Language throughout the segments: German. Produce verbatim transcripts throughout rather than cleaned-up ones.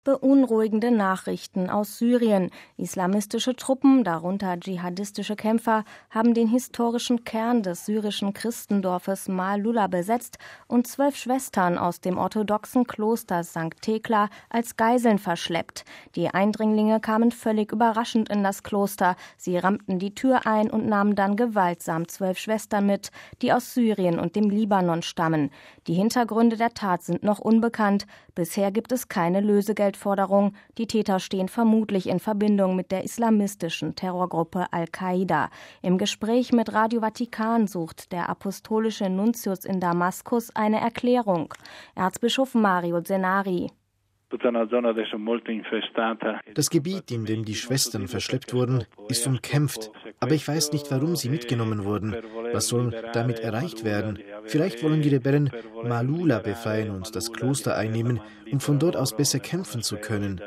Beunruhigende Nachrichten aus Syrien. Islamistische Truppen, darunter dschihadistische Kämpfer, haben den historischen Kern des syrischen Christendorfes Maalula besetzt und zwölf Schwestern aus dem orthodoxen Kloster Sankt Thekla als Geiseln verschleppt. Die Eindringlinge kamen völlig überraschend in das Kloster. Sie rammten die Tür ein und nahmen dann gewaltsam zwölf Schwestern mit, die aus Syrien und dem Libanon stammen. Die Hintergründe der Tat sind noch unbekannt. Bisher gibt es keine Lösegeldforderung. Die Täter stehen vermutlich in Verbindung mit der islamistischen Terrorgruppe Al-Qaida. Im Gespräch mit Radio Vatikan sucht der apostolische Nuntius in Damaskus eine Erklärung. Erzbischof Mario Zenari. Das Gebiet, in dem die Schwestern verschleppt wurden, ist umkämpft. Aber ich weiß nicht, warum sie mitgenommen wurden. Was soll damit erreicht werden? Vielleicht wollen die Rebellen Maalula befreien und das Kloster einnehmen, um von dort aus besser kämpfen zu können.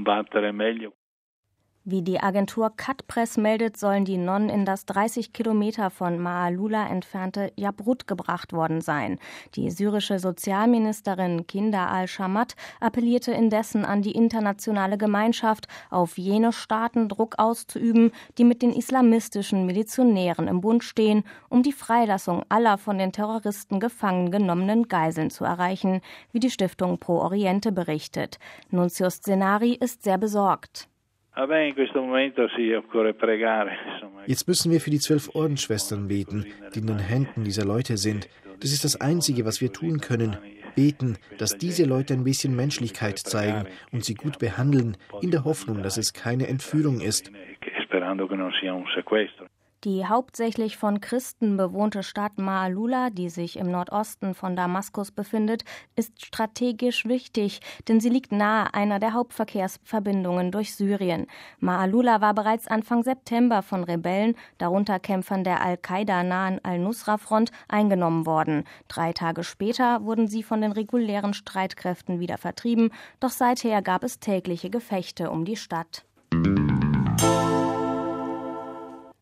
Wie die Agentur Cut-Press meldet, sollen die Nonnen in das dreißig Kilometer von Maalula entfernte Jabrut gebracht worden sein. Die syrische Sozialministerin Kinda al-Shamat appellierte indessen an die internationale Gemeinschaft, auf jene Staaten Druck auszuüben, die mit den islamistischen Milizionären im Bund stehen, um die Freilassung aller von den Terroristen gefangen genommenen Geiseln zu erreichen, wie die Stiftung Pro Oriente berichtet. Nuntius Zenari ist sehr besorgt. Jetzt müssen wir für die zwölf Ordensschwestern beten, die in den Händen dieser Leute sind. Das ist das Einzige, was wir tun können. Beten, dass diese Leute ein bisschen Menschlichkeit zeigen und sie gut behandeln, in der Hoffnung, dass es keine Entführung ist. Die hauptsächlich von Christen bewohnte Stadt Maalula, die sich im Nordosten von Damaskus befindet, ist strategisch wichtig, denn sie liegt nahe einer der Hauptverkehrsverbindungen durch Syrien. Maalula war bereits Anfang September von Rebellen, darunter Kämpfern der Al-Qaida-nahen Al-Nusra-Front, eingenommen worden. Drei Tage später wurden sie von den regulären Streitkräften wieder vertrieben, doch seither gab es tägliche Gefechte um die Stadt.